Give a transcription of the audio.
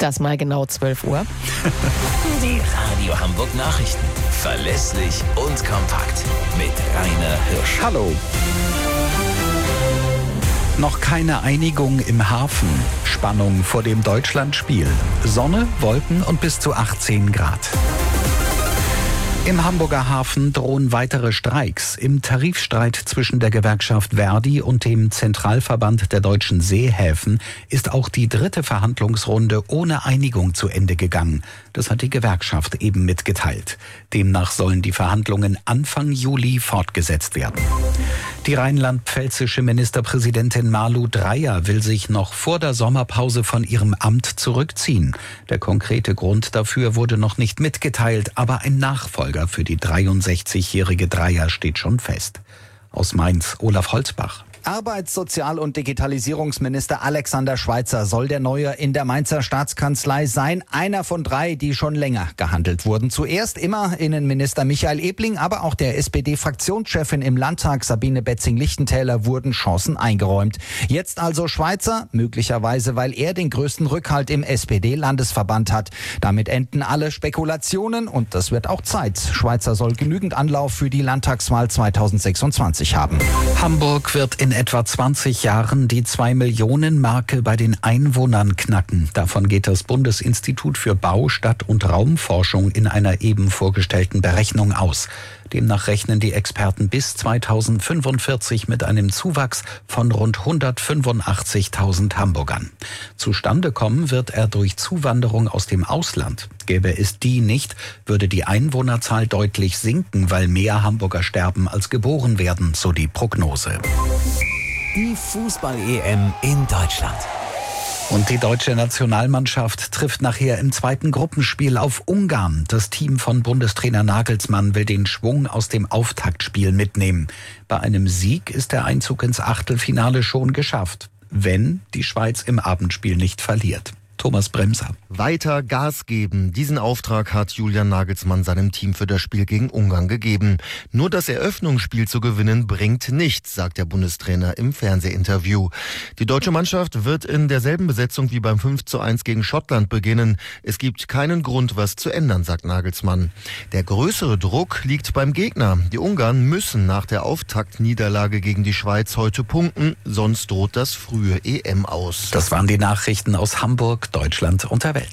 das mal genau 12 Uhr. Die Radio Hamburg Nachrichten. Verlässlich und kompakt. Mit Rainer Hirsch. Hallo. Noch keine Einigung im Hafen. Spannung vor dem Deutschlandspiel. Sonne, Wolken und bis zu 18 Grad. Im Hamburger Hafen drohen weitere Streiks. Im Tarifstreit zwischen der Gewerkschaft ver.di und dem Zentralverband der deutschen Seehäfen ist auch die dritte Verhandlungsrunde ohne Einigung zu Ende gegangen. Das hat die Gewerkschaft eben mitgeteilt. Demnach sollen die Verhandlungen Anfang Juli fortgesetzt werden. Die rheinland-pfälzische Ministerpräsidentin Malu Dreyer will sich noch vor der Sommerpause von ihrem Amt zurückziehen. Der konkrete Grund dafür wurde noch nicht mitgeteilt, aber ein Nachfolger für die 63-jährige Dreyer steht schon fest. Aus Mainz, Olaf Holzbach. Arbeits-, Sozial- und Digitalisierungsminister Alexander Schweitzer soll der Neue in der Mainzer Staatskanzlei sein. Einer von 3, die schon länger gehandelt wurden. Zuerst immer Innenminister Michael Ebling, aber auch der SPD-Fraktionschefin im Landtag Sabine Betzing-Lichtentäler wurden Chancen eingeräumt. Jetzt also Schweitzer, möglicherweise weil er den größten Rückhalt im SPD-Landesverband hat. Damit enden alle Spekulationen und das wird auch Zeit. Schweitzer soll genügend Anlauf für die Landtagswahl 2026 haben. Hamburg wird in etwa 20 Jahren die 2-Millionen-Marke bei den Einwohnern knacken. Davon geht das Bundesinstitut für Bau-, Stadt- und Raumforschung in einer eben vorgestellten Berechnung aus. Demnach rechnen die Experten bis 2045 mit einem Zuwachs von rund 185.000 Hamburgern. Zustande kommen wird er durch Zuwanderung aus dem Ausland. Gäbe es die nicht, würde die Einwohnerzahl deutlich sinken, weil mehr Hamburger sterben als geboren werden, so die Prognose. Die Fußball-EM in Deutschland. Und die deutsche Nationalmannschaft trifft nachher im zweiten Gruppenspiel auf Ungarn. Das Team von Bundestrainer Nagelsmann will den Schwung aus dem Auftaktspiel mitnehmen. Bei einem Sieg ist der Einzug ins Achtelfinale schon geschafft, wenn die Schweiz im Abendspiel nicht verliert. Thomas Bremser. Weiter Gas geben. Diesen Auftrag hat Julian Nagelsmann seinem Team für das Spiel gegen Ungarn gegeben. Nur das Eröffnungsspiel zu gewinnen bringt nichts, sagt der Bundestrainer im Fernsehinterview. Die deutsche Mannschaft wird in derselben Besetzung wie beim 5:1 gegen Schottland beginnen. Es gibt keinen Grund, was zu ändern, sagt Nagelsmann. Der größere Druck liegt beim Gegner. Die Ungarn müssen nach der Auftaktniederlage gegen die Schweiz heute punkten, sonst droht das frühe EM aus. Das waren die Nachrichten aus Hamburg, Deutschland und der Welt.